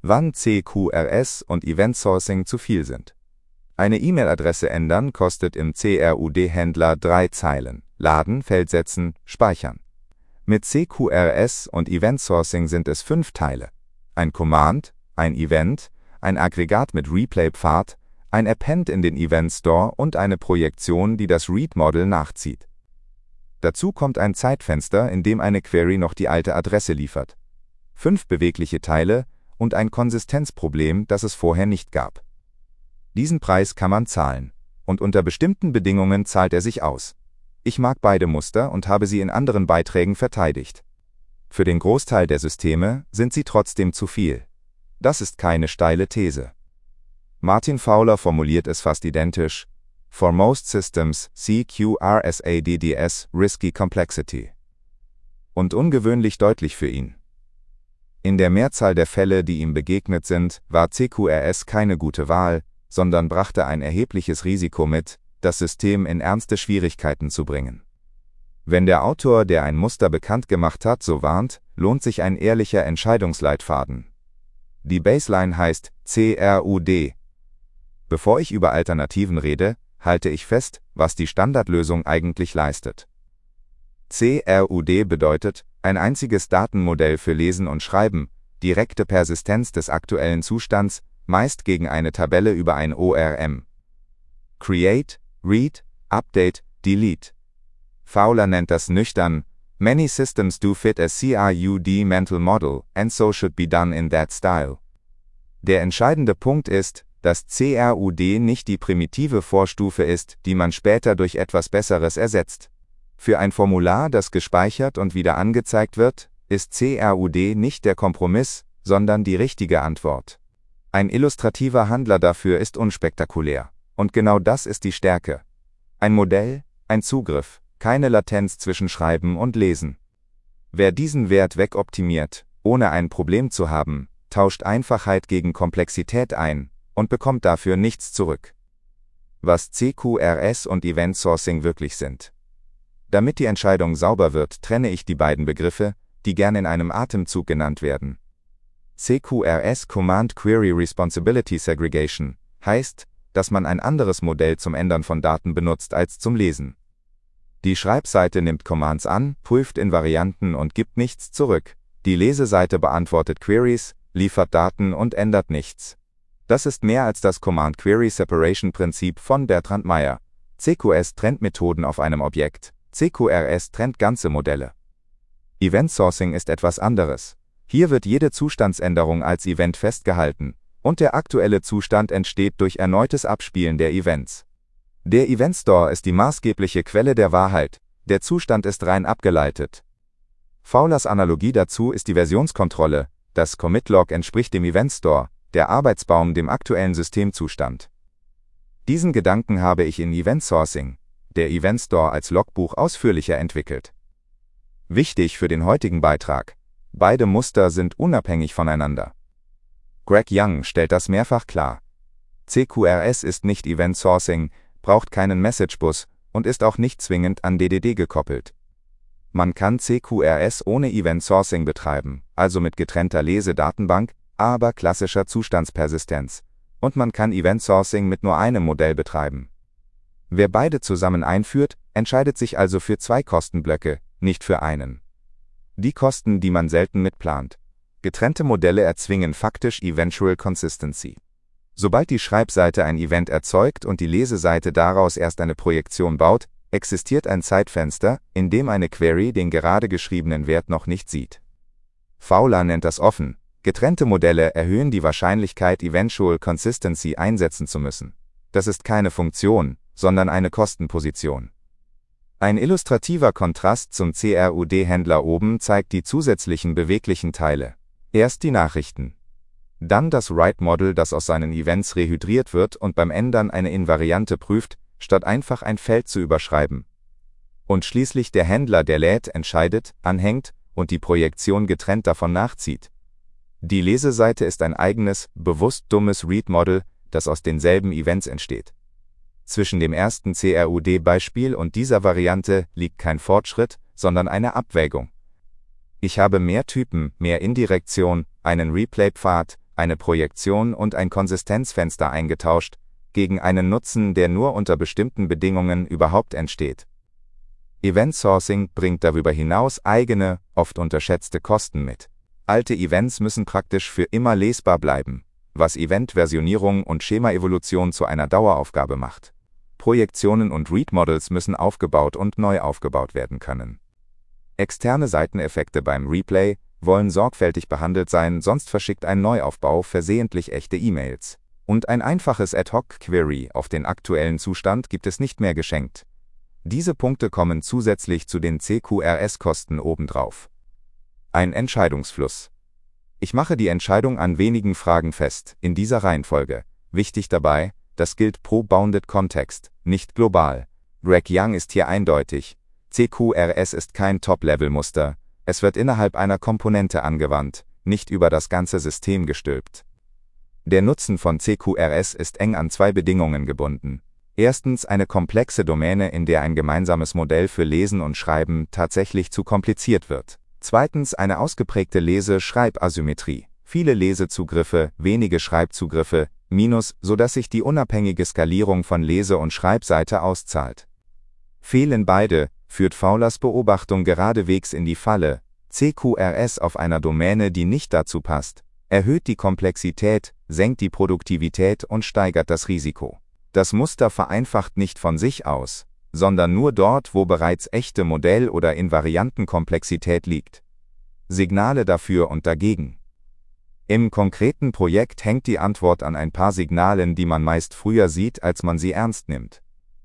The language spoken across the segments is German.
wann CQRS und Event Sourcing zu viel sind. Eine E-Mail-Adresse ändern kostet im CRUD-Händler 3 Zeilen: Laden, Feldsetzen, Speichern. Mit CQRS und Event Sourcing sind es 5 Teile: ein Command, ein Event, ein Aggregat mit Replay-Pfad, ein Append in den Event Store und eine Projektion, die das Read-Model nachzieht. Dazu kommt ein Zeitfenster, in dem eine Query noch die alte Adresse liefert. 5 bewegliche Teile und ein Konsistenzproblem, das es vorher nicht gab. Diesen Preis kann man zahlen, und unter bestimmten Bedingungen zahlt er sich aus. Ich mag beide Muster und habe sie in anderen Beiträgen verteidigt. Für den Großteil der Systeme sind sie trotzdem zu viel. Das ist keine steile These. Martin Fowler formuliert es fast identisch: For most systems, CQRSADDS risky complexity. Und ungewöhnlich deutlich für ihn. In der Mehrzahl der Fälle, die ihm begegnet sind, war CQRS keine gute Wahl, sondern brachte ein erhebliches Risiko mit, das System in ernste Schwierigkeiten zu bringen. Wenn der Autor, der ein Muster bekannt gemacht hat, so warnt, lohnt sich ein ehrlicher Entscheidungsleitfaden. Die Baseline heißt CRUD. Bevor ich über Alternativen rede, halte ich fest, was die Standardlösung eigentlich leistet. CRUD bedeutet ein einziges Datenmodell für Lesen und Schreiben, direkte Persistenz des aktuellen Zustands, meist gegen eine Tabelle über ein ORM. Create, Read, Update, Delete. Fowler nennt das nüchtern: Many systems do fit a CRUD mental model, and so should be done in that style. Der entscheidende Punkt ist, dass CRUD nicht die primitive Vorstufe ist, die man später durch etwas Besseres ersetzt. Für ein Formular, das gespeichert und wieder angezeigt wird, ist CRUD nicht der Kompromiss, sondern die richtige Antwort. Ein illustrativer Handler dafür ist unspektakulär. Und genau das ist die Stärke. Ein Modell, ein Zugriff, keine Latenz zwischen Schreiben und Lesen. Wer diesen Wert wegoptimiert, ohne ein Problem zu haben, tauscht Einfachheit gegen Komplexität ein und bekommt dafür nichts zurück. Was CQRS und Event Sourcing wirklich sind. Damit die Entscheidung sauber wird, trenne ich die beiden Begriffe, die gern in einem Atemzug genannt werden. CQRS Command Query Responsibility Segregation heißt, dass man ein anderes Modell zum Ändern von Daten benutzt als zum Lesen. Die Schreibseite nimmt Commands an, prüft Invarianten und gibt nichts zurück. Die Leseseite beantwortet Queries, liefert Daten und ändert nichts. Das ist mehr als das Command-Query-Separation-Prinzip von Bertrand Meyer. CQS trennt Methoden auf einem Objekt. CQRS trennt ganze Modelle. Event Sourcing ist etwas anderes. Hier wird jede Zustandsänderung als Event festgehalten, und der aktuelle Zustand entsteht durch erneutes Abspielen der Events. Der Event Store ist die maßgebliche Quelle der Wahrheit, der Zustand ist rein abgeleitet. Fowlers Analogie dazu ist die Versionskontrolle: Das Commit-Log entspricht dem Event Store, der Arbeitsbaum dem aktuellen Systemzustand. Diesen Gedanken habe ich in Event Sourcing, der Event Store als Logbuch, ausführlicher entwickelt. Wichtig für den heutigen Beitrag: Beide Muster sind unabhängig voneinander. Greg Young stellt das mehrfach klar. CQRS ist nicht Event Sourcing, braucht keinen Messagebus und ist auch nicht zwingend an DDD gekoppelt. Man kann CQRS ohne Event Sourcing betreiben, also mit getrennter Lesedatenbank, aber klassischer Zustandspersistenz, und man kann Event Sourcing mit nur einem Modell betreiben. Wer beide zusammen einführt, entscheidet sich also für 2 Kostenblöcke, nicht für einen. Die Kosten, die man selten mitplant. Getrennte Modelle erzwingen faktisch Eventual Consistency. Sobald die Schreibseite ein Event erzeugt und die Leseseite daraus erst eine Projektion baut, existiert ein Zeitfenster, in dem eine Query den gerade geschriebenen Wert noch nicht sieht. Fowler nennt das offen: Getrennte Modelle erhöhen die Wahrscheinlichkeit, Eventual Consistency einsetzen zu müssen. Das ist keine Funktion, sondern eine Kostenposition. Ein illustrativer Kontrast zum CRUD-Händler oben zeigt die zusätzlichen beweglichen Teile. Erst die Nachrichten. Dann das Write-Model, das aus seinen Events rehydriert wird und beim Ändern eine Invariante prüft, statt einfach ein Feld zu überschreiben. Und schließlich der Händler, der lädt, entscheidet, anhängt und die Projektion getrennt davon nachzieht. Die Leseseite ist ein eigenes, bewusst dummes Read-Model, das aus denselben Events entsteht. Zwischen dem ersten CRUD-Beispiel und dieser Variante liegt kein Fortschritt, sondern eine Abwägung. Ich habe mehr Typen, mehr Indirektion, einen Replay-Pfad, eine Projektion und ein Konsistenzfenster eingetauscht, gegen einen Nutzen, der nur unter bestimmten Bedingungen überhaupt entsteht. Event Sourcing bringt darüber hinaus eigene, oft unterschätzte Kosten mit. Alte Events müssen praktisch für immer lesbar bleiben, was Event-Versionierung und Schema-Evolution zu einer Daueraufgabe macht. Projektionen und Read-Models müssen aufgebaut und neu aufgebaut werden können. Externe Seiteneffekte beim Replay wollen sorgfältig behandelt sein, sonst verschickt ein Neuaufbau versehentlich echte E-Mails. Und ein einfaches Ad-Hoc-Query auf den aktuellen Zustand gibt es nicht mehr geschenkt. Diese Punkte kommen zusätzlich zu den CQRS-Kosten obendrauf. Ein Entscheidungsfluss. Ich mache die Entscheidung an wenigen Fragen fest, in dieser Reihenfolge. Wichtig dabei, das gilt pro Bounded Context, nicht global. Greg Young ist hier eindeutig. CQRS ist kein Top-Level-Muster. Es wird innerhalb einer Komponente angewandt, nicht über das ganze System gestülpt. Der Nutzen von CQRS ist eng an zwei Bedingungen gebunden. Erstens eine komplexe Domäne, in der ein gemeinsames Modell für Lesen und Schreiben tatsächlich zu kompliziert wird. Zweitens eine ausgeprägte Lese-Schreibasymmetrie. Viele Lesezugriffe, wenige Schreibzugriffe, sodass sich die unabhängige Skalierung von Lese- und Schreibseite auszahlt. Fehlen beide, führt Fowlers Beobachtung geradewegs in die Falle. CQRS auf einer Domäne, die nicht dazu passt, erhöht die Komplexität, senkt die Produktivität und steigert das Risiko. Das Muster vereinfacht nicht von sich aus, sondern nur dort, wo bereits echte Modell- oder Invariantenkomplexität liegt. Signale dafür und dagegen. Im konkreten Projekt hängt die Antwort an ein paar Signalen, die man meist früher sieht, als man sie ernst nimmt.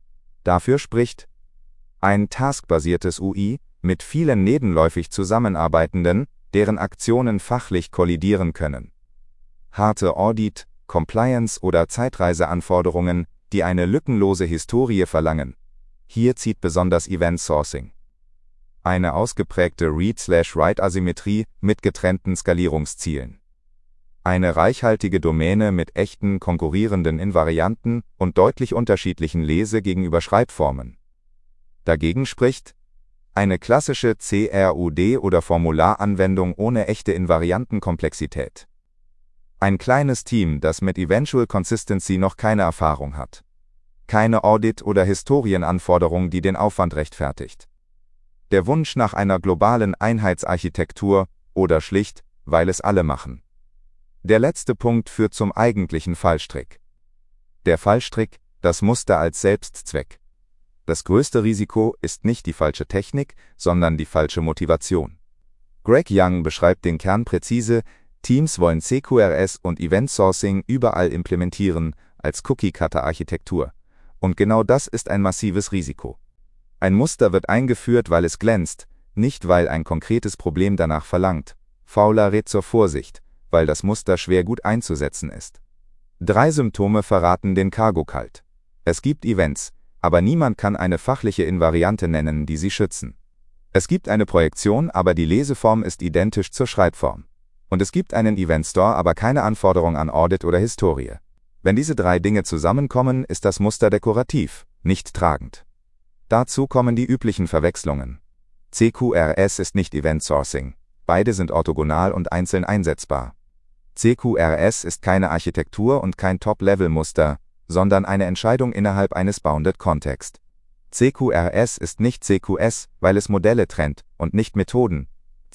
Dafür spricht ein taskbasiertes UI mit vielen nebenläufig zusammenarbeitenden, deren Aktionen fachlich kollidieren können. Harte Audit, Compliance- oder Zeitreiseanforderungen, die eine lückenlose Historie verlangen. Hier zieht besonders Event Sourcing. Eine ausgeprägte Read-/Write-Asymmetrie mit getrennten Skalierungszielen. Eine reichhaltige Domäne mit echten, konkurrierenden Invarianten und deutlich unterschiedlichen Lese- gegenüber Schreibformen. Dagegen spricht eine klassische CRUD- oder Formularanwendung ohne echte Invariantenkomplexität. Ein kleines Team, das mit Eventual Consistency noch keine Erfahrung hat. Keine Audit- oder Historienanforderung, die den Aufwand rechtfertigt. Der Wunsch nach einer globalen Einheitsarchitektur oder schlicht, weil es alle machen. Der letzte Punkt führt zum eigentlichen Fallstrick. Der Fallstrick, das Muster als Selbstzweck. Das größte Risiko ist nicht die falsche Technik, sondern die falsche Motivation. Greg Young beschreibt den Kern präzise: Teams wollen CQRS und Event Sourcing überall implementieren, als Cookie-Cutter-Architektur. Und genau das ist ein massives Risiko. Ein Muster wird eingeführt, weil es glänzt, nicht weil ein konkretes Problem danach verlangt. Fowler rät zur Vorsicht, weil das Muster schwer gut einzusetzen ist. 3 Symptome verraten den Cargo-Cult. Es gibt Events, aber niemand kann eine fachliche Invariante nennen, die sie schützen. Es gibt eine Projektion, aber die Leseform ist identisch zur Schreibform. Und es gibt einen Event Store, aber keine Anforderung an Audit oder Historie. Wenn diese 3 Dinge zusammenkommen, ist das Muster dekorativ, nicht tragend. Dazu kommen die üblichen Verwechslungen. CQRS ist nicht Event Sourcing. Beide sind orthogonal und einzeln einsetzbar. CQRS ist keine Architektur und kein Top-Level-Muster, sondern eine Entscheidung innerhalb eines Bounded Context. CQRS ist nicht CQS, weil es Modelle trennt und nicht Methoden.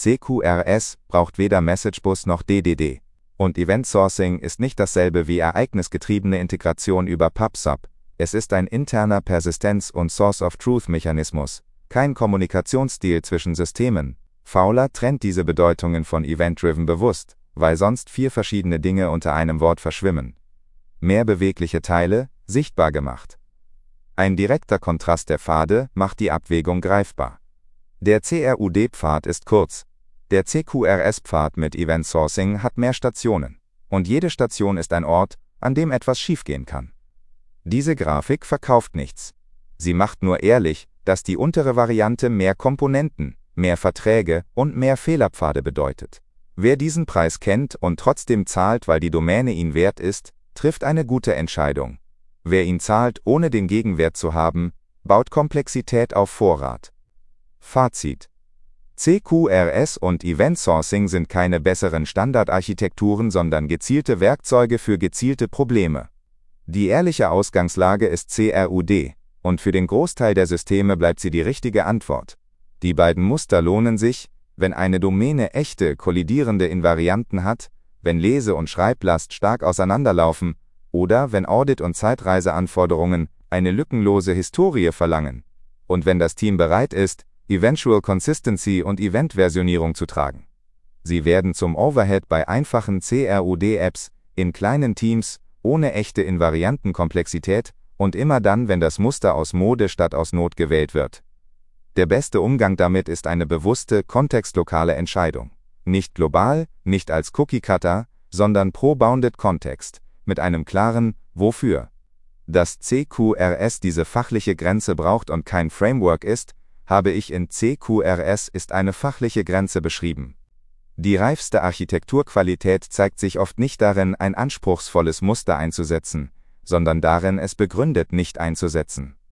CQRS braucht weder MessageBus noch DDD. Und Event Sourcing ist nicht dasselbe wie ereignisgetriebene Integration über PubSub. Es ist ein interner Persistenz- und Source-of-Truth-Mechanismus, kein Kommunikationsstil zwischen Systemen. Fowler trennt diese Bedeutungen von Event-Driven bewusst, weil sonst 4 verschiedene Dinge unter einem Wort verschwimmen. Mehr bewegliche Teile, sichtbar gemacht. Ein direkter Kontrast der Pfade macht die Abwägung greifbar. Der CRUD-Pfad ist kurz. Der CQRS-Pfad mit Event Sourcing hat mehr Stationen. Und jede Station ist ein Ort, an dem etwas schiefgehen kann. Diese Grafik verkauft nichts. Sie macht nur ehrlich, dass die untere Variante mehr Komponenten, mehr Verträge und mehr Fehlerpfade bedeutet. Wer diesen Preis kennt und trotzdem zahlt, weil die Domäne ihn wert ist, trifft eine gute Entscheidung. Wer ihn zahlt, ohne den Gegenwert zu haben, baut Komplexität auf Vorrat. Fazit: CQRS und Event Sourcing sind keine besseren Standardarchitekturen, sondern gezielte Werkzeuge für gezielte Probleme. Die ehrliche Ausgangslage ist CRUD, und für den Großteil der Systeme bleibt sie die richtige Antwort. Die beiden Muster lohnen sich, wenn eine Domäne echte, kollidierende Invarianten hat, wenn Lese- und Schreiblast stark auseinanderlaufen oder wenn Audit- und Zeitreiseanforderungen eine lückenlose Historie verlangen und wenn das Team bereit ist, Eventual Consistency und Event-Versionierung zu tragen. Sie werden zum Overhead bei einfachen CRUD-Apps, in kleinen Teams, ohne echte Invariantenkomplexität und immer dann, wenn das Muster aus Mode statt aus Not gewählt wird. Der beste Umgang damit ist eine bewusste, kontextlokale Entscheidung. Nicht global, nicht als Cookie-Cutter, sondern pro Bounded Kontext, mit einem klaren Wofür. Dass CQRS diese fachliche Grenze braucht und kein Framework ist, habe ich in CQRS ist eine fachliche Grenze beschrieben. Die reifste Architekturqualität zeigt sich oft nicht darin, ein anspruchsvolles Muster einzusetzen, sondern darin, es begründet nicht einzusetzen.